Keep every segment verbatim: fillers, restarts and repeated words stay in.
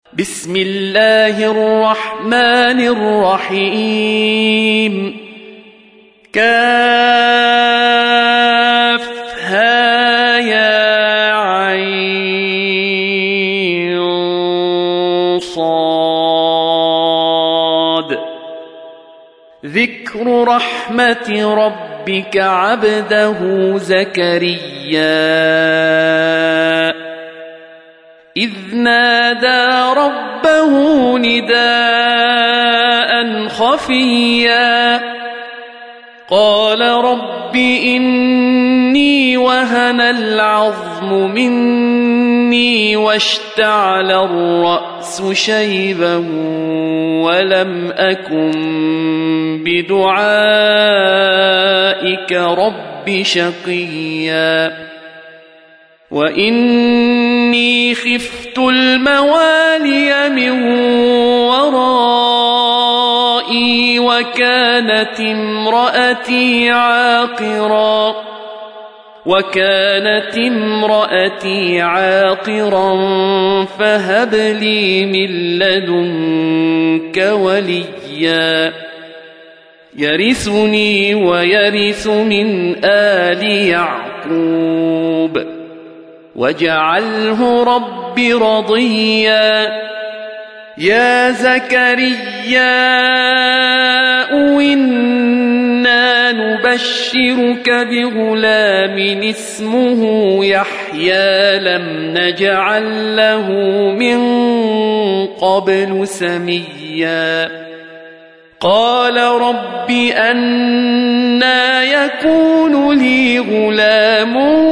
بسم الله الرحمن الرحيم كافها يا عين صاد ذكر رحمة ربك عبده زكريا إذ نادى ربه نداء خفيا قال رب إني وهن العظم مني واشتعل الرأس شيبا ولم أكن بدعائك رب شقيا وإني خفت الموالي من ورائي وكانت امرأتي عاقرا وكانت امرأتي عاقرا فهب لي من لدنك وليا يرثني ويرث من آل يعقوب واجعله رب رضيا يا زكريا إنا نبشرك بغلام اسمه يحيى لم نجعل له من قبل سميا قال رب أنى يكون لي غلام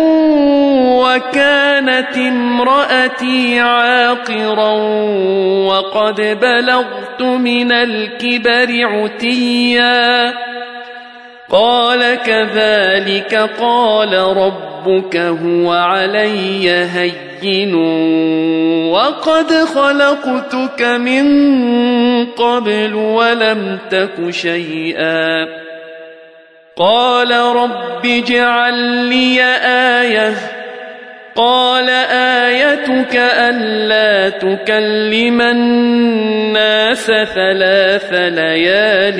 وكانت امرأتي عاقرا وقد بلغت من الكبر عتيا قال كذلك قال ربك هو علي هين وقد خلقتك من قبل ولم تك شيئا قال رب اجعل لي آية قال آيتك ألا تكلم الناس ثلاث ليال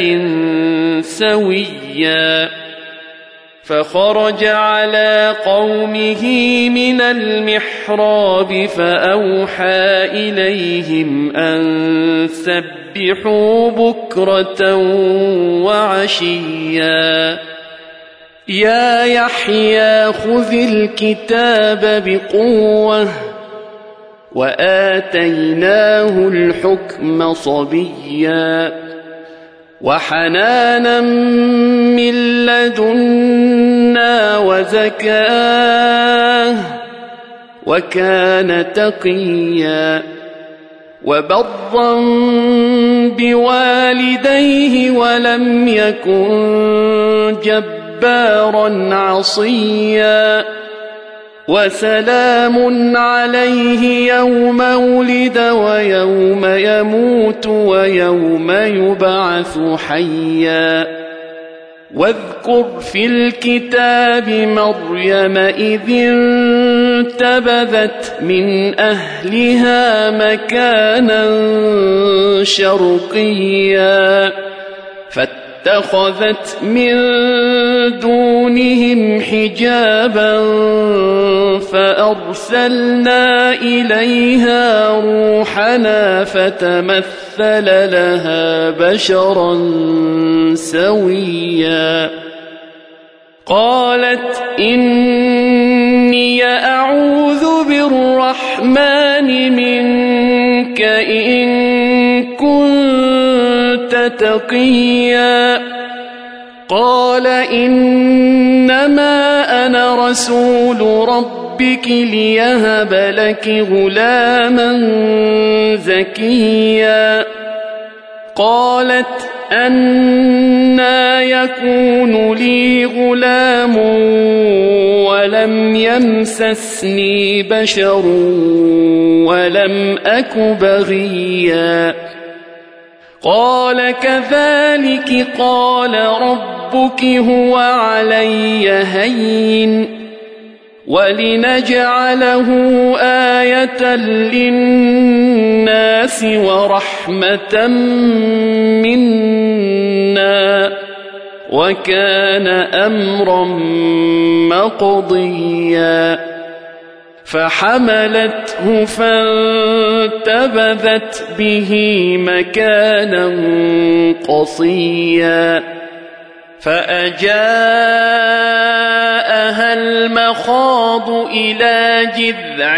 سويا فخرج على قومه من المحراب فأوحى إليهم أن سبحوا بكرة وعشيا يا يحيى خذ الكتاب بقوة وآتيناه الحكم صبيا وحنانا من لدنا وزكاه وكان تقيا وبرا بوالديه ولم يكن جبارا عصيا وسلام عليه يوم ولد ويوم يموت ويوم يبعث حيا واذكر في الكتاب مريم إذ انتبذت من أهلها مكانا شرقيا فاتخذت من دونهم حجابا فأرسلنا إليها روحنا فتمثل لها بشرا سويا قالت إني أعوذ بالرحمن منك إن كنت تقيا قال إنما أنا رسول ربك ليهب لك غلاما زكيا قالت أنى يكون لي غلام ولم يمسسني بشر ولم أك بغيا قال كذلك قال ربك هو علي هين ولنجعله آية للناس ورحمة منا وكان أمرا مقضيا فحملته فانتبذت به مكانا قصيا فأجاءها المخاض إلى جذع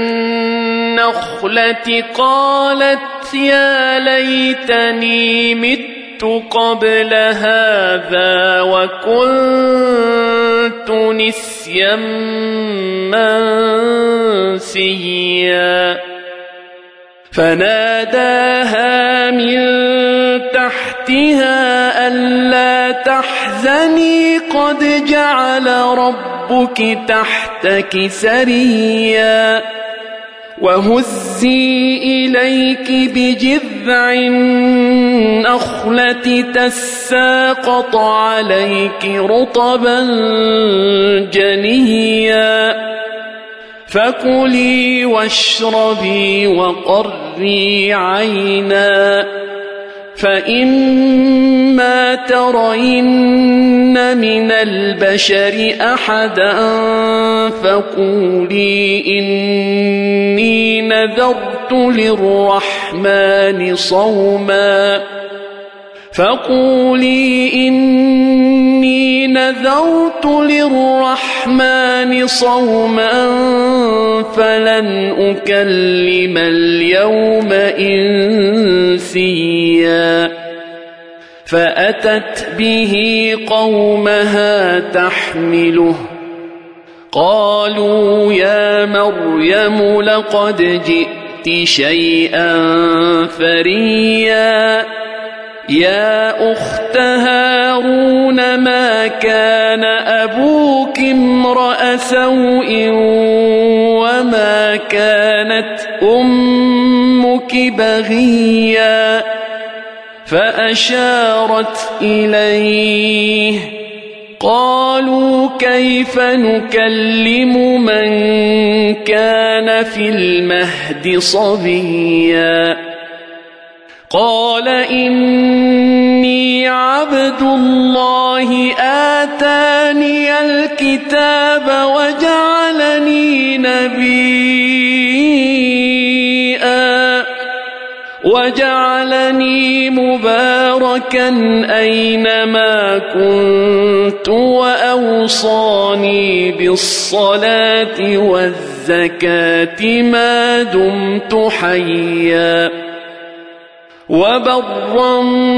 النخلة قالت يا ليتني مت قبل هذا وكنت نسيا منسيا فناداها من تحتها ألا تحزني قد جعل ربك تحتك سريا وهزي إليك بجذع النخلة تساقط عليك رطبا جنيا فكلي واشربي وقري عينا فإما ترين من البشر أحدا فقولي إني نذرت للرحمن صوما فقولي إني نذرت للرحمن صوما فلن أكلم اليوم إنسيا فأتت به قومها تحمله قالوا يا مريم لقد جئت شيئا فريا يا أخت هارون ما كان أبوك امرأ سوء وما كانت أمك بغيا فأشارت إليه قالوا كيف نكلم من كان في المهد صبيا قال إني عبد الله آتاني الكتاب وجعلني نبيا وجعلني مباركا أينما كنت وأوصاني بالصلاة والزكاة ما دمت حيا وبرا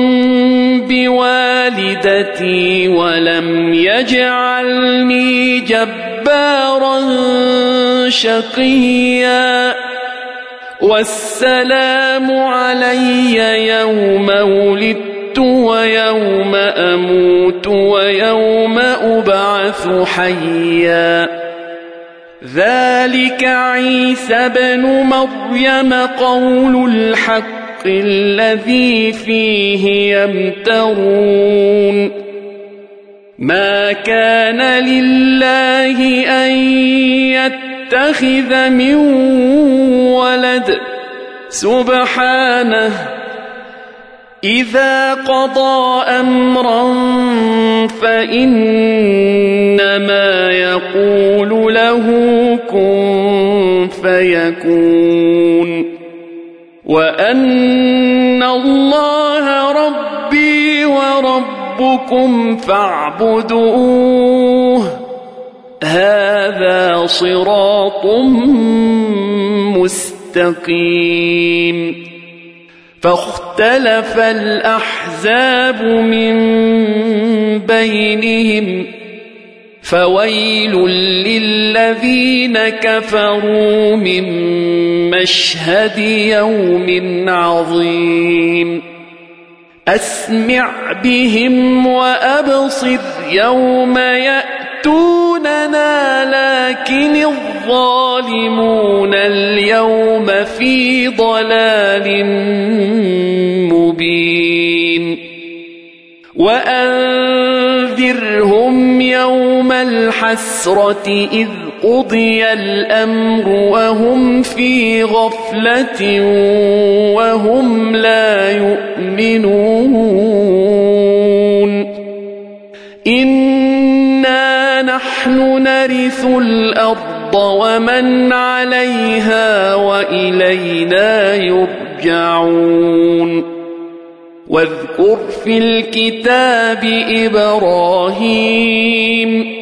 بوالدتي ولم يجعلني جبارا شقيا والسلام علي يوم ولدت ويوم أموت ويوم أبعث حيا ذلك عيسى بن مريم قول الحق الذي فيه يمترون ما كان لله أن يتخذ من ولد سبحانه إذا قضى أمرا فإنما يقول له كن فيكون وأن الله ربي وربكم فاعبدوه هذا صراط مستقيم فاختلف الأحزاب من بينهم فويل للذين كفروا من مشهد يوم عظيم أسمع بهم وأبصر يوم يأتوننا لكن الظالمون اليوم في ضلال مبين وأنذرهم يوم الحسرة إذ قضي الأمر وهم في غفلة وهم لا يؤمنون إنا نحن نرث الأرض ومن عليها وإلينا يرجعون واذكر في الكتاب إبراهيم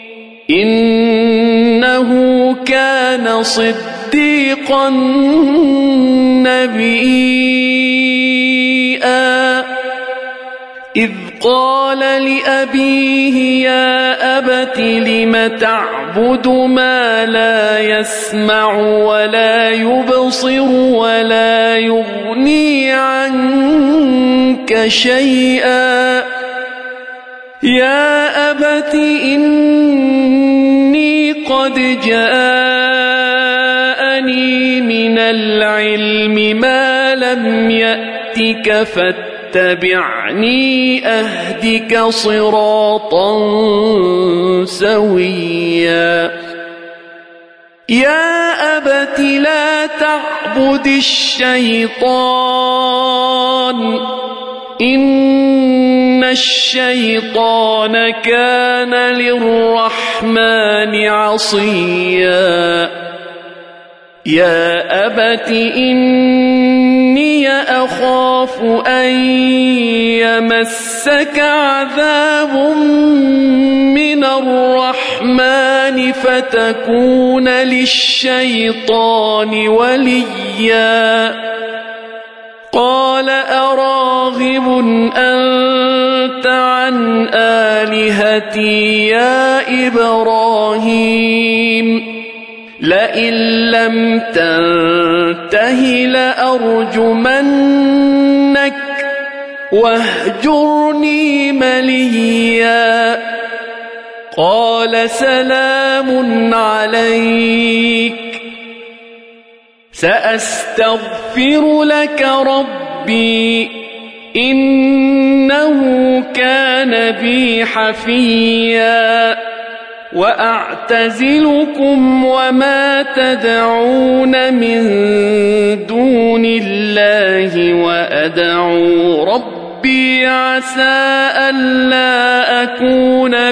إنه كان صديقا نبيا إذ قال لأبيه يا أبت لم تعبد ما لا يسمع ولا يبصر ولا يغني عنك شيئا يا أبت إني قد جاءني من العلم ما لم يأتك فاتبعني أهدك صراطا سويا يا أبت لا تعبد الشيطان إن الشيطان كان للرحمن عصيا يا أبت إني أخاف أن يمسك عذاب من الرحمن فتكون للشيطان وليا قال أراغب أنت عن آلهتي يا إبراهيم لئن لم تنته لأرجمنك واهجرني مليا قال سلام عليك سأستغفر لك ربي إنه كان بي حفيا وأعتزلكم وما تدعون من دون الله وأدعو ربي عسى ألا أكون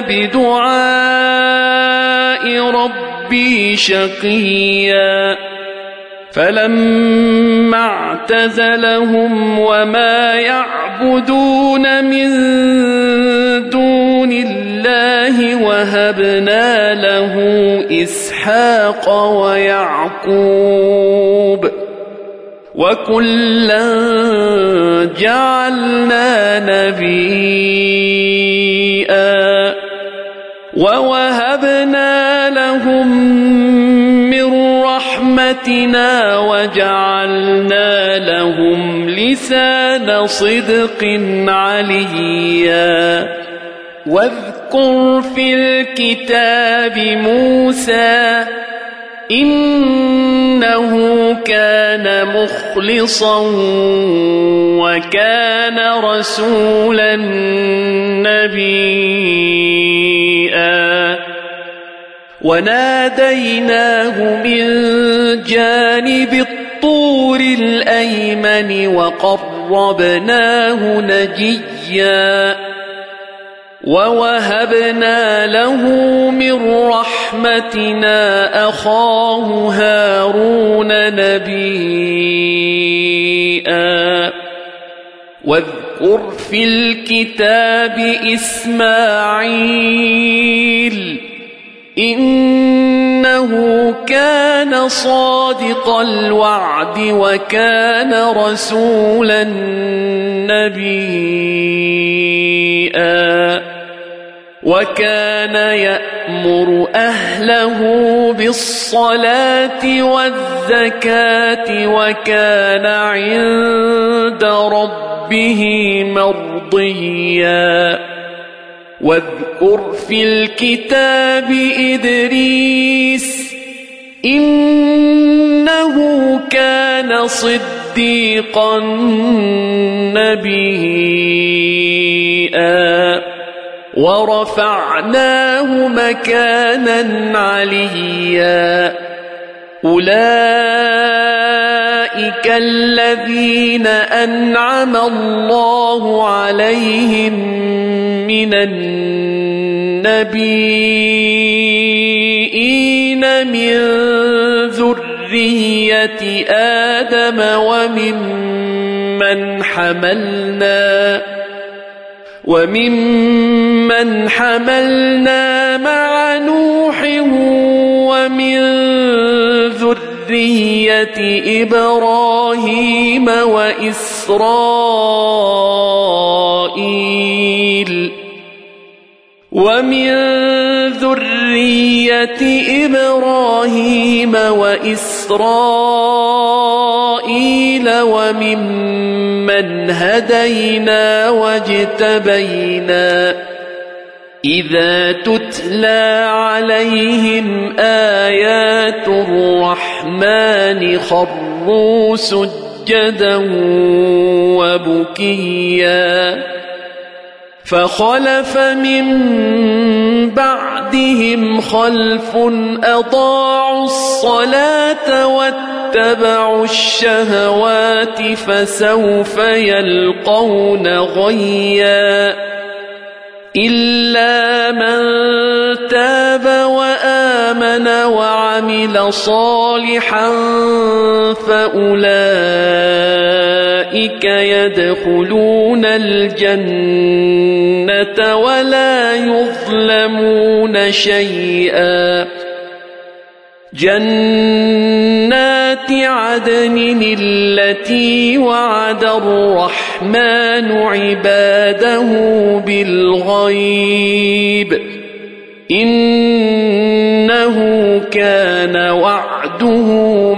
بدعاء ربي شقيا فلما اعتزلهم وما يعبدون من دون الله وهبنا له إسحاق ويعقوب وكلا جعلنا نبيا ووهبنا لهم من رحمتنا وجعلنا لهم لسان صدق عليا واذكر في الكتاب موسى إنه كان مخلصا وكان رسولا نبيا وناديناه من جانب الطور الأيمن وقربناه نجيا ووهبنا له من رحمتنا أخاه هارون نبيا واذكر في الكتاب إسماعيل إنه كان صادق الوعد وكان رسولا نبيا وكان يأمر أهله بالصلاة والزكاة وكان عند ربه مرضيا واذكر في الكتاب إدريس إنه كان صديقا نبيا ورفعناه مكانا عليا أولئك الذين أنعم الله عليهم من النبيين من ذرية آدم وممن حملنا وممن حملنا مع نوح ومن ذرية إبراهيم وإسرائيل ومن ذرية إبراهيم وإسرائيل وممن هدينا واجتبينا إذا تتلى عليهم آيات الرحمن خروا سجدا وبكيا فخلف من بعدهم خلف أضاعوا الصلاة واتبعوا الشهوات فسوف يلقون غيا إلا من تاب وآمن وعمل صالحا فأولئك يدخلون الجنة ولا يظلمون شيئا جنات عدن التي وعد الرحمن عباده بالغيب إنه كان وعده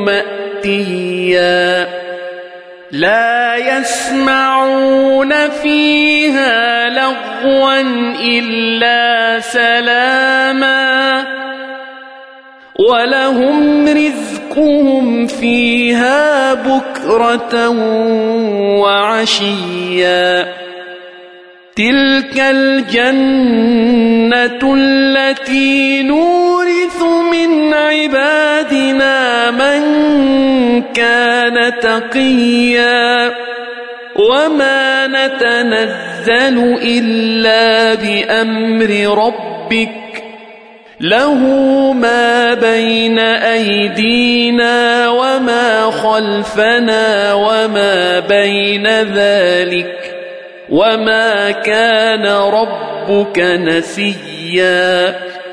مأتيا لا يسمعون فيها لغوا إلا سلاما ولهم رزقهم فيها بكرة وعشيا تلك الجنة التي نورث من عبادنا من كان تقيا وما نتنزل إلا بأمر ربك له ما بين أيدينا وما خلفنا وما بين ذلك وما كان ربك نسيا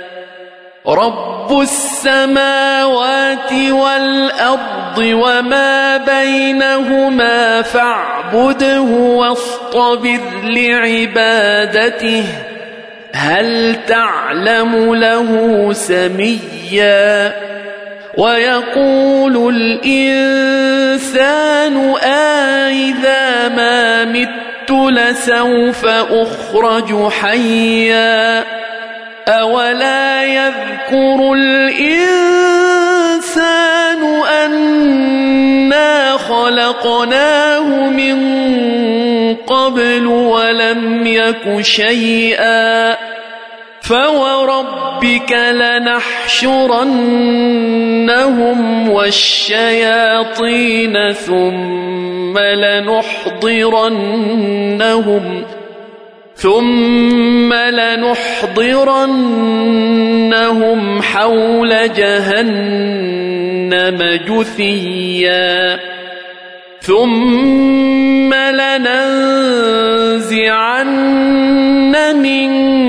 رب السماوات والأرض وما بينهما فاعبده واصطبر لعبادته هل تعلم له سميا ويقول الإنسان أإذا ما مت لسوف أخرج حيا أولا يذكر الإنسان أنا خلقناه من قبل ولم يك شيئا فوربك لنحشرنهم والشياطين ثم لنحضرنهم ثم لنحضرنهم حول جهنم جثيا ثم لننزعن من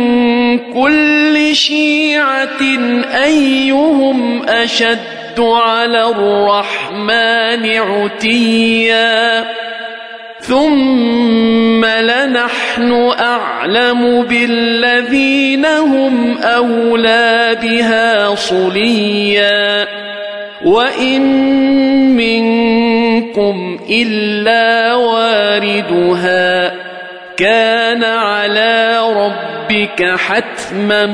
كل شيعة أيهم أشد على الرحمن عتيا ثم لنحن أعلم بالذين هم أولى بها صليا وإن منكم إلا واردها كان على ربك حتما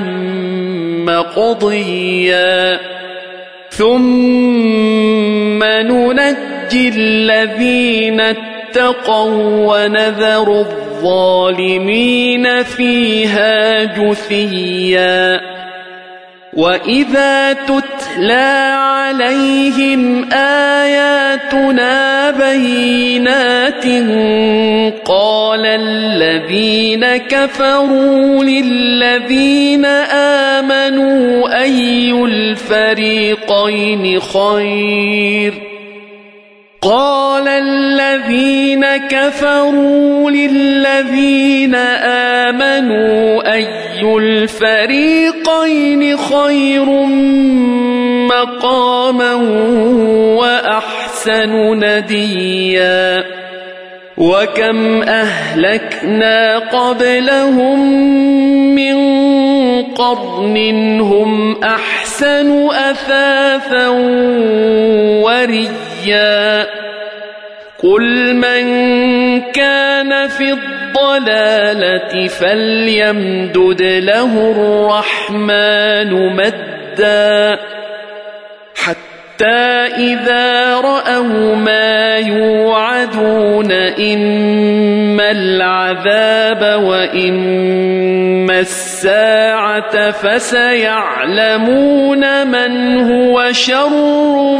مقضيا ثم ننجي الذين اتقوا ونذر الظالمين فيها جثيا وإذا تتلى عليهم آياتنا بينات قال الذين كفروا للذين آمنوا أي الفريقين خير قال الذين كفروا للذين آمنوا أي الفريقين خير مقاما وأحسن نديا وكم أهلكنا قبلهم من قرن هم أحسن أثاثا ورئيا قل من كان في الضلالة فليمدد له الرحمن مدا حتى إذا رأوا ما يوعدون إما العذاب وإما الساعة فسيعلمون من هو شر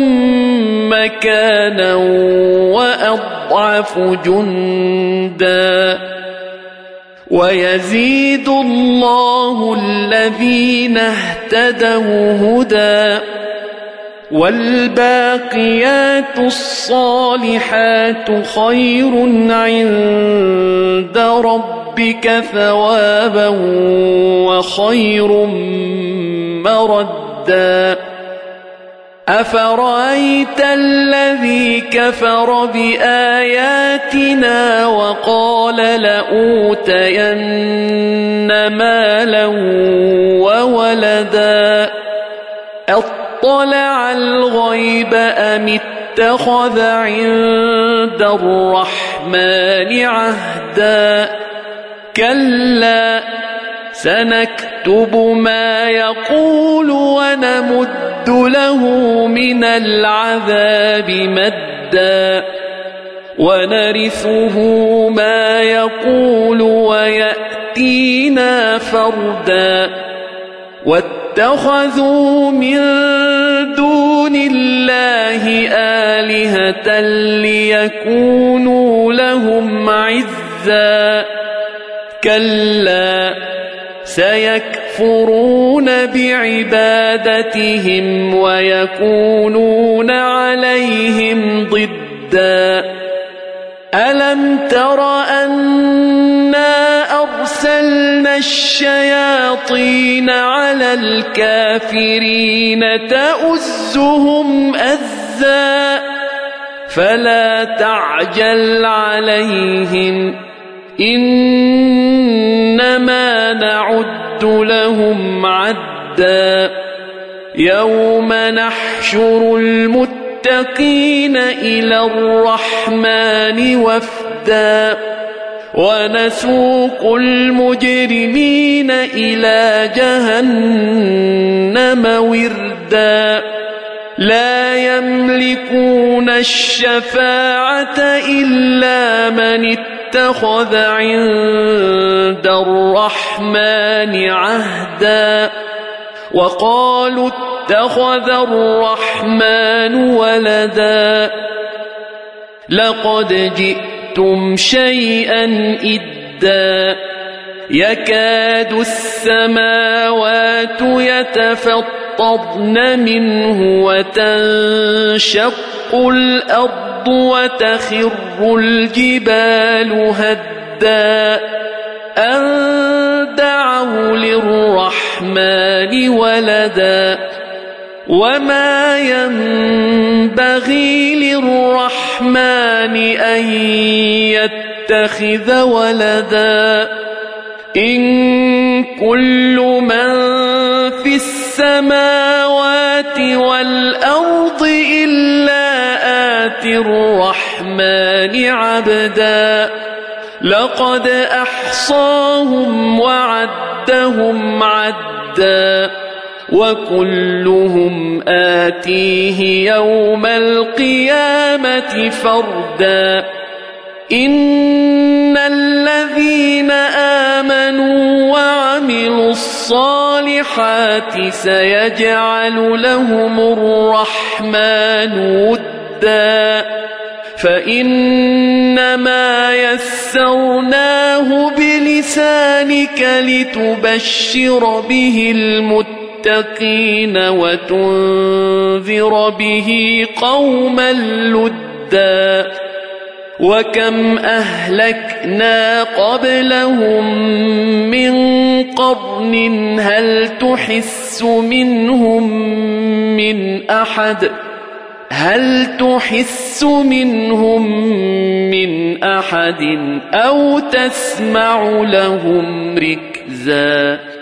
مكانا وأضعف جندا ويزيد الله الذين اهتدوا هدى والباقيات الصالحات خير عند ربك ثوابا وخير مردا أفرأيت الذي كفر بآياتنا وقال لأوتين مالا وولدا اطلع الغيب أم اتخذ عند الرحمن عهدا كلا سنكتب ما يقول ونمد له من العذاب مدا ونرثه ما يقول ويأتينا فردا واتخذوا من دون الله آلهة ليكونوا لهم عزا كلا سيكفرون بعبادتهم ويكونون عليهم ضدا ألم تر أنا أرسلنا الشياطين على الكافرين تؤزهم أزا فلا تعجل عليهم إنما نعد لهم عدا يوم نحشر المتقين إلى الرحمن وفدا ونسوق المجرمين إلى جهنم وردا لا يملكون الشفاعة إلا من اتخذ عند الرحمن عهدا وقالوا اتخذ الرحمن ولدا لقد جئتم شيئا إدا يكاد السماوات يتفطرن منه وتنشق الأرض وتخر الجبال هدا أن دعوا للرحمن ولدا وما ينبغي للرحمن أن يتخذ ولدا إن كل من في السماوات والأرض إلا آتي الرحمن عبدا لقد أحصاهم وعدهم عدا وكلهم آتيه يوم القيامة فردا إن الذين الصالحات سيجعل لهم الرحمن ودا فإنما يسرناه بلسانك لتبشر به المتقين وتنذر به قوما لدا وكم أهلكنا قبلهم من قرن هل تحس منهم من أحد هل تحس منهم من أحد أو تسمع لهم ركزا